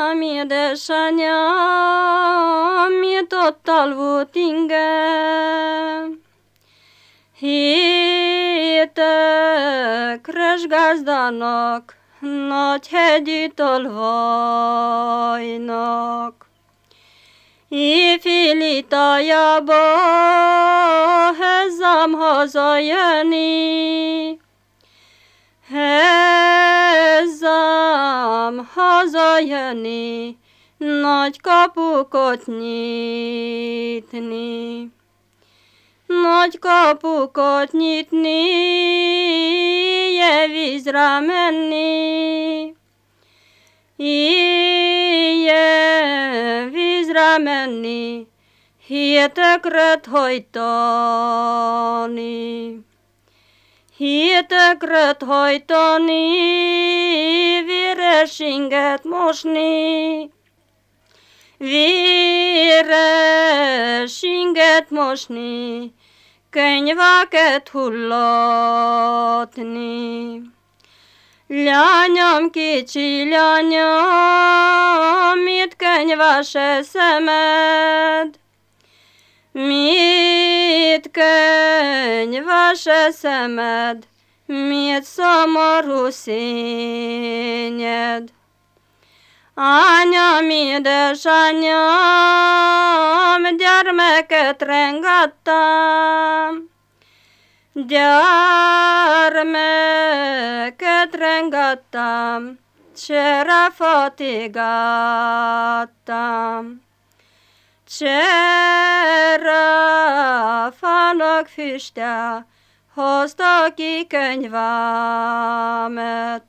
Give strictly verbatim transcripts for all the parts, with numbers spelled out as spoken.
Anyám, édesanyám, mit ott alvott ingem? Hétekres gazdának, nagy hegyi tolvajnak. Éjféli tájába hozzám hazajönni, hozzám hazajönni, nagy kapukat nyitni. Nagy kapukat nyitni, éjjel vízre menni, éjjel vízre menni, hétekröt hajtani. Hétekröt hajtani, véres inget mosni, véres inget mosni, könyveket hullatni. Lányom, kicsi lányom, mit könyves eszemed? Mit könyves eszemed? Mit szomorú szényed? Anyám, édesanyám, gyermeket rengattam, gyermeket rengattam, cserefát égattam. Cserefának füstje hozta ki könyvemet.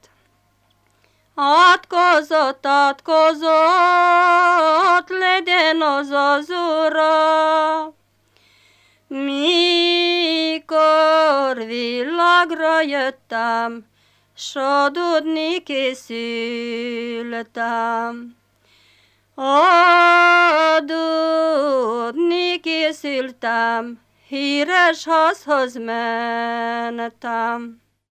Átkozott, átkozott, legyen az az ura, mikor világra jöttem, s adódni készültem. Adódni készültem, híres házhoz mentem.